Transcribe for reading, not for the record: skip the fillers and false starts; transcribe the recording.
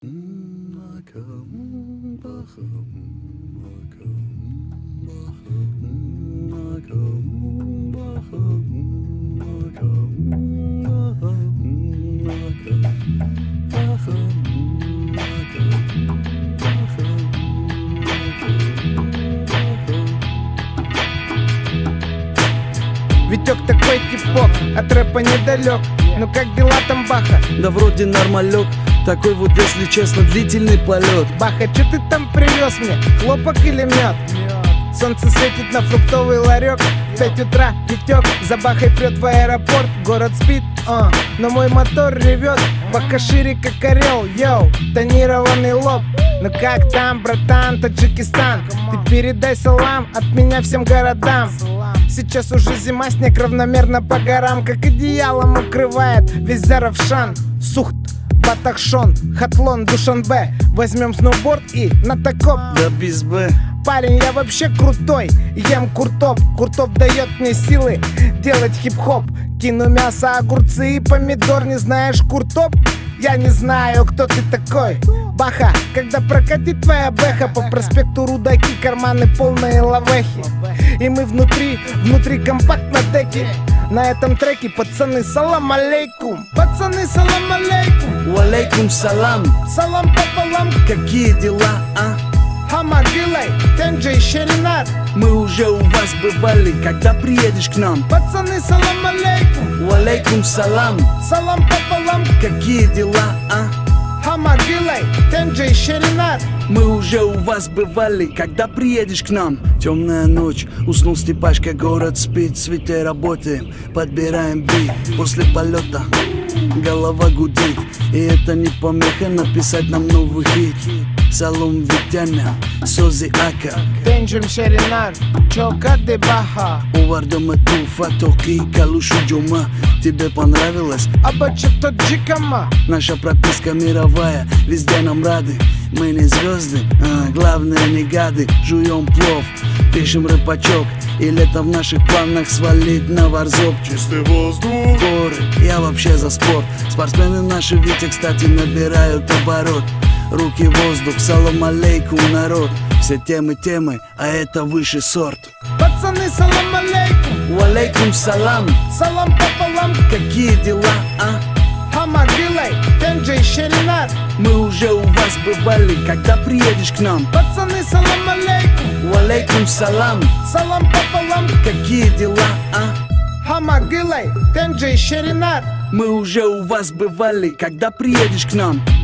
Витек такой типок, от рэпа недалек. Ну как дела там, Баха? Да вроде нормалек. Такой вот, если честно, длительный полет. Баха, чё ты там привез мне? Хлопок или мед? Солнце светит на фруктовый ларек. В 5 утра Витек за Бахой прет в аэропорт. Город спит, но мой мотор ревет. Баха шире как орел, йоу, тонированный лоб. Ну как там, братан, Таджикистан? Ты передай салам от меня всем городам. Сейчас уже зима, снег равномерно по горам, как одеялом укрывает весь Заравшан. Сухт, Батахшон, Хатлон, Душанбе. Возьмем сноуборд и на такоп. Да без Б. Парень, я вообще крутой, ем куртоп. Куртоп дает мне силы делать хип-хоп. Кину мясо, огурцы и помидор. Не знаешь куртоп? Я не знаю, кто ты такой. Баха, когда прокатит твоя бэха по проспекту Рудаки, карманы полные лавехи. И мы внутри компакт на деке. На этом треке, пацаны, салам алейкум. Пацаны, салам алейкум. Уалейкум салам. Салам пополам. Какие дела, а? Хамадилай, Тенджей, Шеринар. Мы уже у вас бывали, когда приедешь к нам? Пацаны, салам алейкум. Уалейкум салам. Салам пополам. Какие дела, а? Хамадилай, Тенджей, Шеринар. Мы уже у вас бывали, когда приедешь к нам? Темная ночь, уснул Степашка, город спит. В свете работаем, подбираем бит. После полета голова гудит, и это не помеха написать нам новый хит. Салом Витяна, Сози Ака, Тенджем Шеринар, Чока де Баха. Увардама Туфа, Токи, Калушу Джума. Тебе понравилось? Абача Таджикама. Наша прописка мировая, везде нам рады. Мы не звезды, главное не гады. Жуем плов, пишем рэпачок, и лето в наших планах свалить на варзоп. Чистый воздух, горы, я вообще за спорт. Спортсмены наши, Витя, кстати, набирают оборот. Руки в воздух, салам алейкум, народ. Все темы, а это высший сорт. Пацаны, салам алейкум. Уалейкум салам. Салам пополам. Какие дела, а? Хамадилай, Тенджей, Шеринар. Мы уже у вас бывали, когда приедешь к нам? Пацаны, салам алейкум. Уалейкум салам. Салам пополам. Какие дела, а? Хамадилай, Тенджей, Шеринар. Мы уже у вас бывали, когда приедешь к нам?